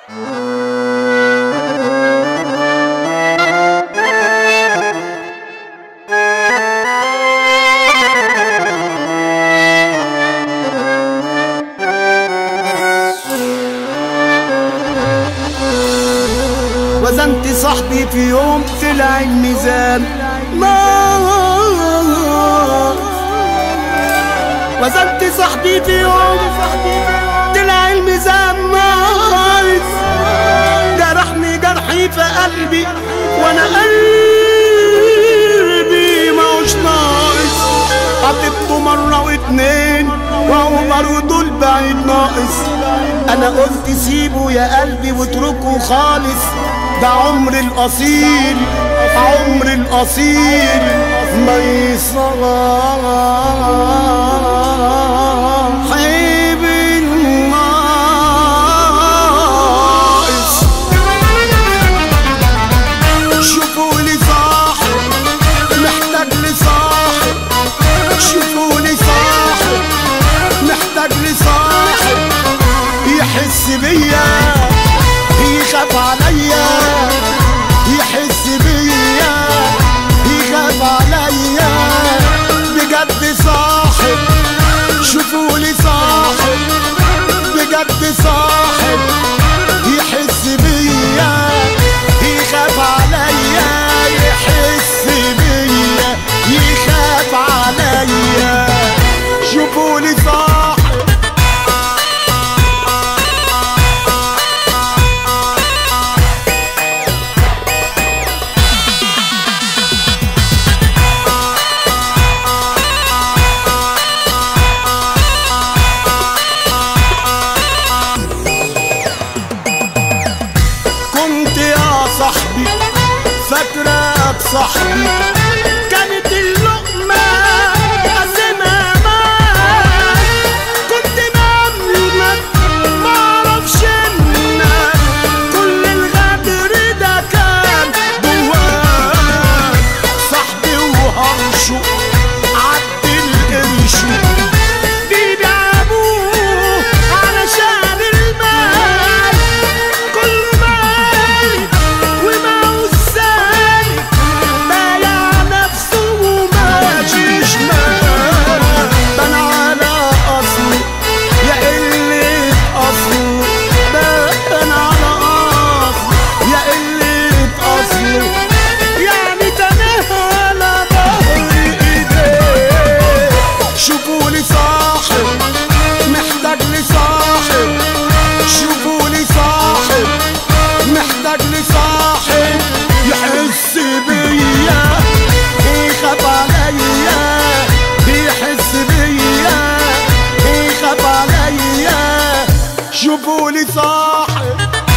وزنت صاحبي في يوم طلع الميزان وزنت صاحبي في يوم طلع الميزان ناقص، جرحني جرحي في قلبي وانا قلبي ماهوش ناقص، عاتبته مرة واتنين وهو برضه البعيد ناقص. انا قلت سيبه يا قلبي واتركه خالص، ده عمر الاصيل عمر الاصيل ما يصاحب الناقص. شوفوا لي صاحب محتاج لي صاحب، شوفوا لي صاحب محتاج لي صاحب يحس بيا يخاف عليا، يحس بيا يخاف عليا بجد صاحب. شوفوا لي صاحب بجد صاحب يحس بيا يخاف عليا، يحس بيا يخاف عليا. شوفوا لي صاحب صاحبي فاكرك صاحبي، كانت اللقمة قاسمها معاك، كنت مملك معرفش انك كل الغدر ده كان جواك. صاحبي وهرشه عدل قرشه بيبيع ابوه علشان المال، كله مال وماهوش سالك، بايع نفسه وماشيش مال. بان على اصله يا قلة اصله، بان على اصله يا قلة اصله، يعني تناه على ظهر ايديه. شوفوا لي صاحب محتاج لي صاحب، شوفوا لي صاحب محتاج لي صاحب يحس بيا يخاف عليا، يحس بيا يخاف عليا. شوفوا لي صاحب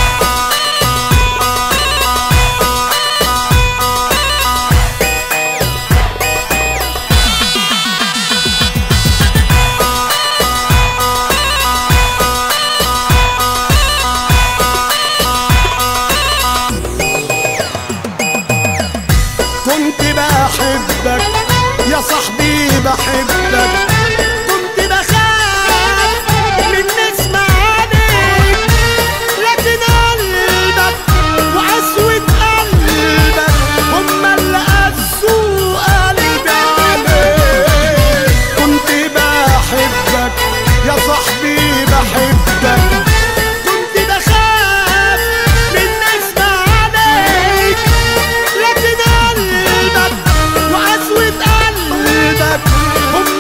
كنت بحبك يا صاحبي بحبك، كنت بخاف من نسمع عليك، لكن قلبك وقسوة قلبك هما اللي قسوا قلبي عليك. كنت بحبك يا صاحبي بحبك، كنت بخاف من نسمع عليك، لكن قلبك وقسوة قلبك هم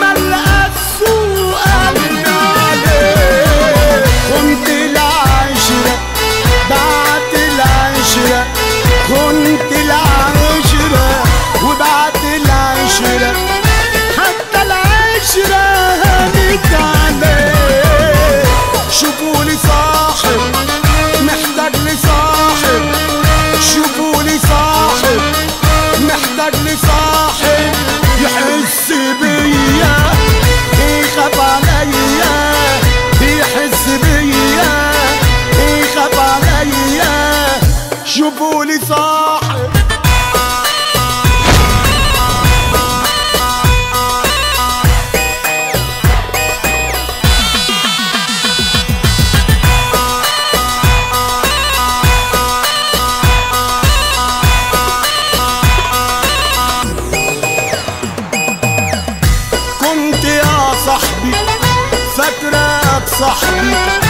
صاحبي